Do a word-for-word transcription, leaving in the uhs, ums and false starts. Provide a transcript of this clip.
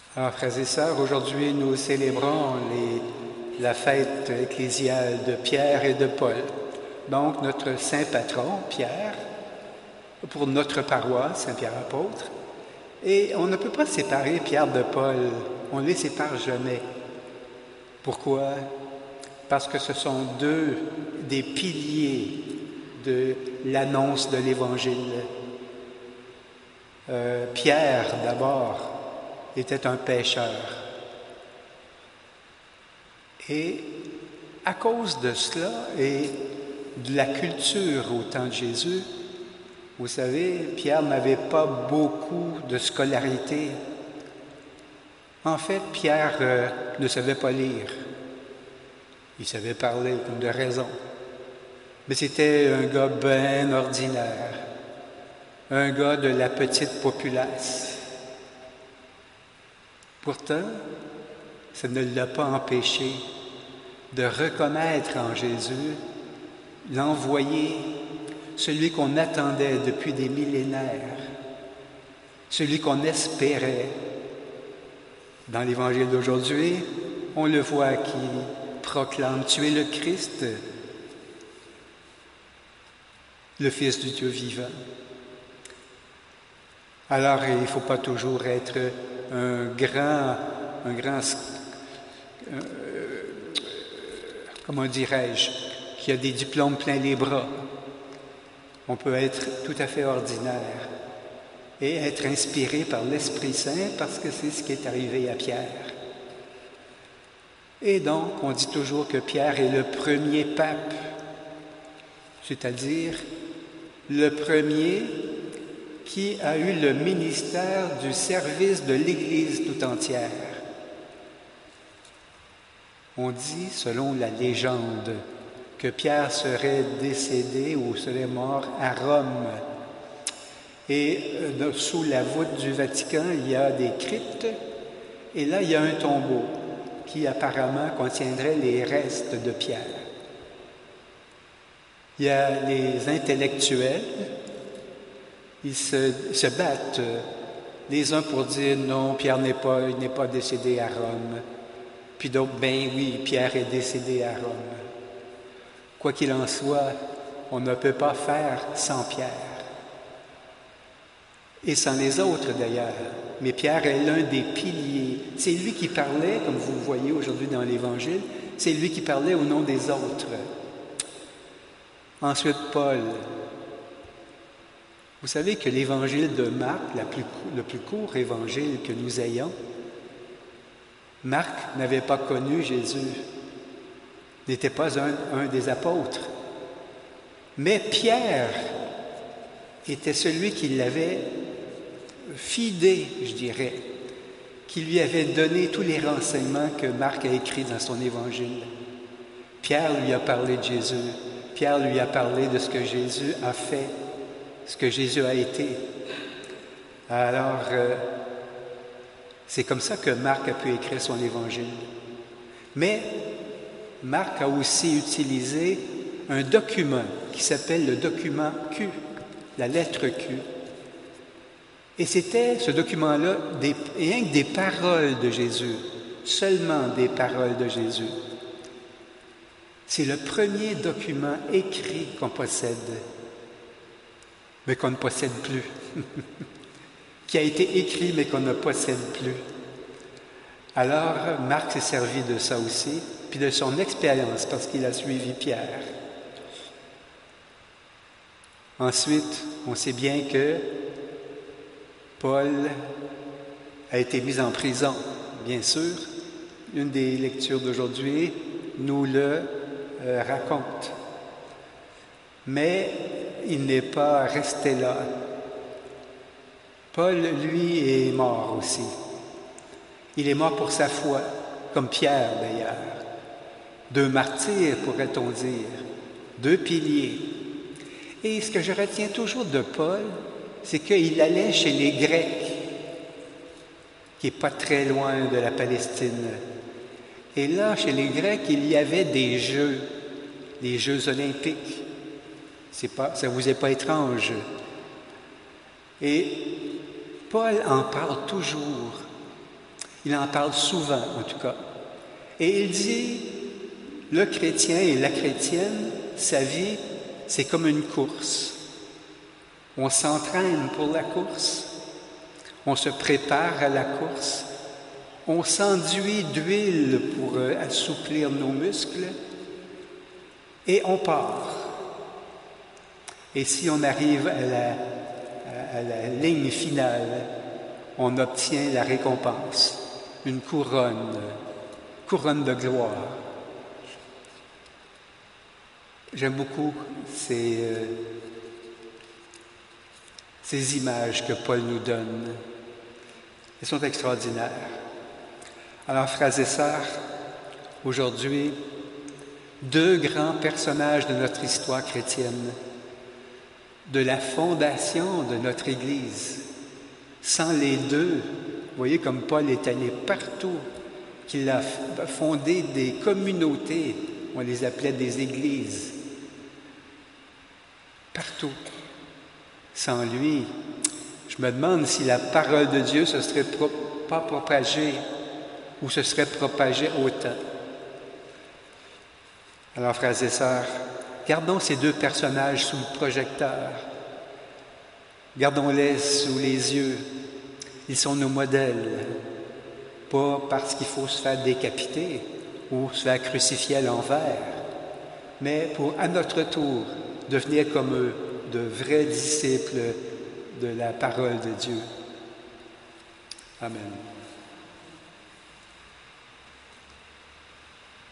Alors, frères et sœurs, aujourd'hui, nous célébrons les, la fête ecclésiale de Pierre et de Paul. Donc, notre saint patron, Pierre, pour notre paroisse, Saint-Pierre-Apôtre. Et on ne peut pas séparer Pierre de Paul. On ne les sépare jamais. Pourquoi? Parce que ce sont deux des piliers de l'annonce de l'Évangile. Euh, Pierre, d'abord, était un pécheur. Et à cause de cela et de la culture au temps de Jésus, vous savez, Pierre n'avait pas beaucoup de scolarité. En fait, Pierre euh, ne savait pas lire. Il savait parler comme de raison. Mais c'était un gars bien ordinaire, un gars de la petite populace. Pourtant, ça ne l'a pas empêché de reconnaître en Jésus l'envoyé, celui qu'on attendait depuis des millénaires, celui qu'on espérait. Dans l'Évangile d'aujourd'hui, on le voit qui proclame « Tu es le Christ, le Fils du Dieu vivant ». Alors, il ne faut pas toujours être un grand, un grand, euh, comment dirais-je, qui a des diplômes plein les bras. On peut être tout à fait ordinaire et être inspiré par l'Esprit Saint parce que c'est ce qui est arrivé à Pierre. Et donc, on dit toujours que Pierre est le premier pape, c'est-à-dire le premier qui a eu le ministère du service de l'Église tout entière. On dit, selon la légende, que Pierre serait décédé ou serait mort à Rome. Et euh, sous la voûte du Vatican, il y a des cryptes, et là, il y a un tombeau qui apparemment contiendrait les restes de Pierre. Il y a les intellectuels. Ils se, se battent les uns pour dire non, Pierre n'est pas, il n'est pas décédé à Rome. Puis d'autres, ben oui, Pierre est décédé à Rome. Quoi qu'il en soit, on ne peut pas faire sans Pierre. Et sans les autres d'ailleurs. Mais Pierre est l'un des piliers. C'est lui qui parlait, comme vous le voyez aujourd'hui dans l'Évangile, c'est lui qui parlait au nom des autres. Ensuite, Paul. Vous savez que l'Évangile de Marc, la plus, le plus court évangile que nous ayons, Marc n'avait pas connu Jésus, n'était pas un, un des apôtres. Mais Pierre était celui qui l'avait fidé, je dirais, qui lui avait donné tous les renseignements que Marc a écrits dans son Évangile. Pierre lui a parlé de Jésus. Pierre lui a parlé de ce que Jésus a fait, ce que Jésus a été. Alors, euh, c'est comme ça que Marc a pu écrire son Évangile. Mais Marc a aussi utilisé un document qui s'appelle le document Q, la lettre Q. Et c'était, ce document-là, des, rien que des paroles de Jésus, seulement des paroles de Jésus. C'est le premier document écrit qu'on possède, mais qu'on ne possède plus, qui a été écrit, mais qu'on ne possède plus. Alors, Marc s'est servi de ça aussi, puis de son expérience, parce qu'il a suivi Pierre. Ensuite, on sait bien que Paul a été mis en prison, bien sûr. Une des lectures d'aujourd'hui nous le euh, raconte. Mais il n'est pas resté là. Paul, lui, est mort aussi. Il est mort pour sa foi, comme Pierre d'ailleurs. Deux martyrs, pourrait-on dire, deux piliers. Et ce que je retiens toujours de Paul, c'est qu'il allait chez les Grecs, qui n'est pas très loin de la Palestine. Et là, chez les Grecs, il y avait des jeux, des Jeux olympiques. C'est pas, ça ne vous est pas étrange. Et Paul en parle toujours. Il en parle souvent, en tout cas. Et il dit, le chrétien et la chrétienne, sa vie, c'est comme une course. On s'entraîne pour la course, on se prépare à la course, on s'enduit d'huile pour assouplir nos muscles et on part. Et si on arrive à la, à la ligne finale, on obtient la récompense, une couronne, couronne de gloire. J'aime beaucoup ces, euh, ces images que Paul nous donne. Elles sont extraordinaires. Alors, frères et sœurs, aujourd'hui, deux grands personnages de notre histoire chrétienne, de la fondation de notre Église. Sans les deux, vous voyez comme Paul est allé partout, qu'il a fondé des communautés, on les appelait des églises. Partout. Sans lui, je me demande si la parole de Dieu se serait pro- pas propagée ou se serait propagée autant. Alors, frères et sœurs, gardons ces deux personnages sous le projecteur. Gardons-les sous les yeux. Ils sont nos modèles. Pas parce qu'il faut se faire décapiter ou se faire crucifier à l'envers, mais pour, à notre tour, devenir comme eux, de vrais disciples de la parole de Dieu. Amen.